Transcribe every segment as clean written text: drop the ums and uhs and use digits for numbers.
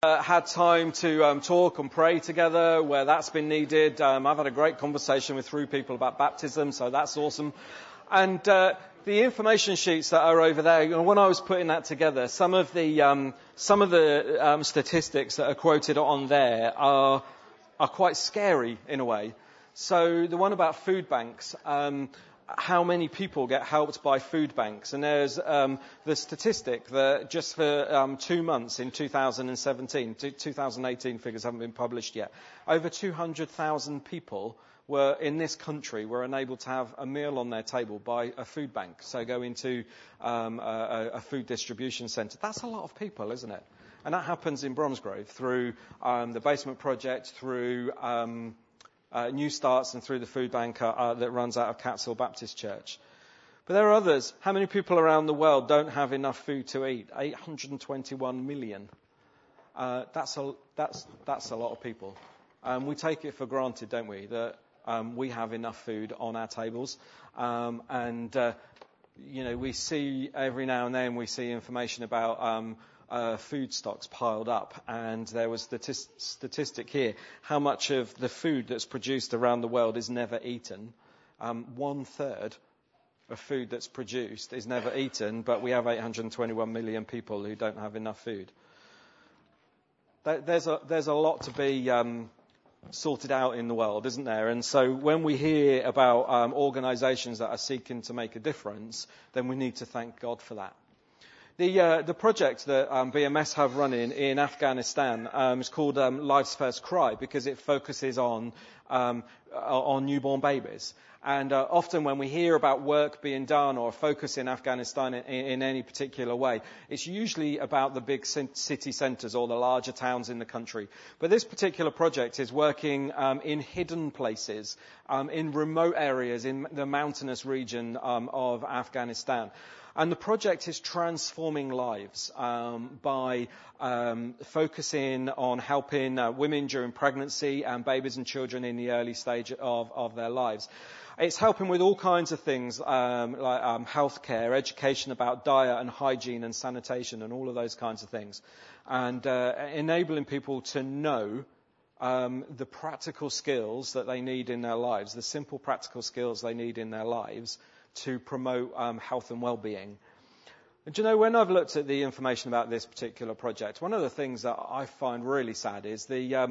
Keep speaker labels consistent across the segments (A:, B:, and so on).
A: Had time to talk and pray together where that's been needed. I've had a great conversation with 3 people about baptism, so that's awesome. And the information sheets that are over there, when I was putting that together, some of the statistics that are quoted on there are quite scary in a way. So the one about food banks. How many people get helped by food banks? And there's the statistic that just for 2 months in 2017, 2018 figures haven't been published yet, over 200,000 people were in this country were enabled to have a meal on their table by a food bank. So go into a food distribution centre. That's a lot of people, isn't it? And that happens in Bromsgrove through the Basement Project, through New Starts, and through the food bank that runs out of Catshill Baptist Church. But there are others. How many people around the world don't have enough food to eat? 821 million. That's a lot of people. We take it for granted, don't we, that we have enough food on our tables. We see every now and then we see information about food stocks piled up, and there was the statistic here, how much of the food that's produced around the world is never eaten. 1/3 of food that's produced is never eaten, but we have 821 million people who don't have enough food. There's a lot to be sorted out in the world, isn't there? And so when we hear about organisations that are seeking to make a difference, then we need to thank God for that. The project that BMS have running in Afghanistan is called Life's First Cry, because it focuses on newborn babies. And often when we hear about work being done or a focus in Afghanistan in any particular way, it's usually about the big city centres or the larger towns in the country. But this particular project is working in hidden places, in remote areas in the mountainous region of Afghanistan. And the project is transforming lives by focusing on helping women during pregnancy and babies and children in the early stage of their lives. It's helping with all kinds of things like healthcare, education about diet and hygiene and sanitation and all of those kinds of things. And enabling people to know the practical skills that they need in their lives, the simple practical skills they need in their lives to promote health and well-being. And do you know, when I've looked at the information about this particular project, one of the things that I find really sad is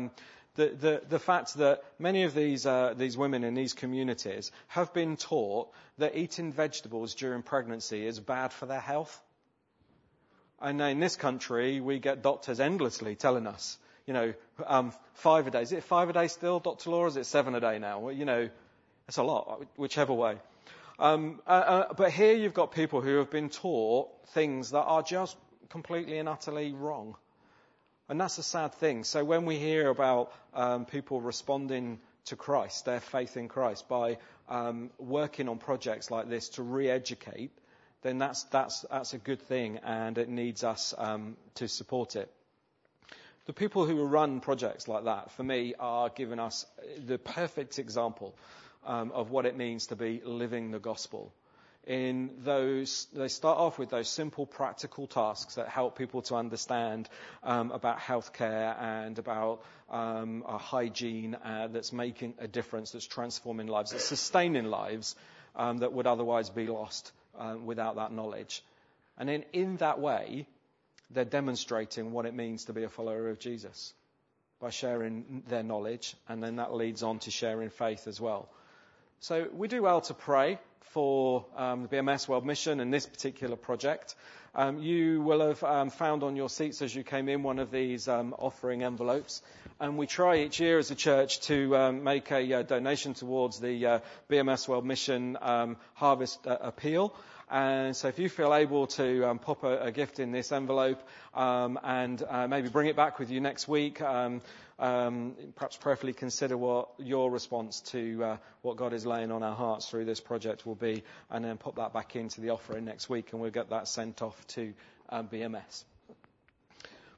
A: the fact that many of these women in these communities have been taught that eating vegetables during pregnancy is bad for their health. And in this country, we get doctors endlessly telling us, 5 a day. Is it 5 a day still, Dr. Laura? Is it 7 a day now? Well, it's a lot, whichever way. But here you've got people who have been taught things that are just completely and utterly wrong. And that's a sad thing. So when we hear about people responding to Christ, their faith in Christ, by working on projects like this to re-educate, then that's a good thing, and it needs us to support it. The people who run projects like that, for me, are giving us the perfect example of what it means to be living the gospel. They start off with those simple practical tasks that help people to understand about healthcare and about hygiene that's making a difference, that's transforming lives, that's sustaining lives that would otherwise be lost without that knowledge. And then in that way, they're demonstrating what it means to be a follower of Jesus by sharing their knowledge, and then that leads on to sharing faith as well. So we do well to pray for the BMS World Mission and this particular project. You will have found on your seats as you came in one of these offering envelopes. And we try each year as a church to make a donation towards the BMS World Mission Harvest Appeal. And so if you feel able to pop a gift in this envelope and maybe bring it back with you next week, perhaps prayerfully consider what your response to what God is laying on our hearts through this project will be, and then pop that back into the offering next week, and we'll get that sent off to BMS.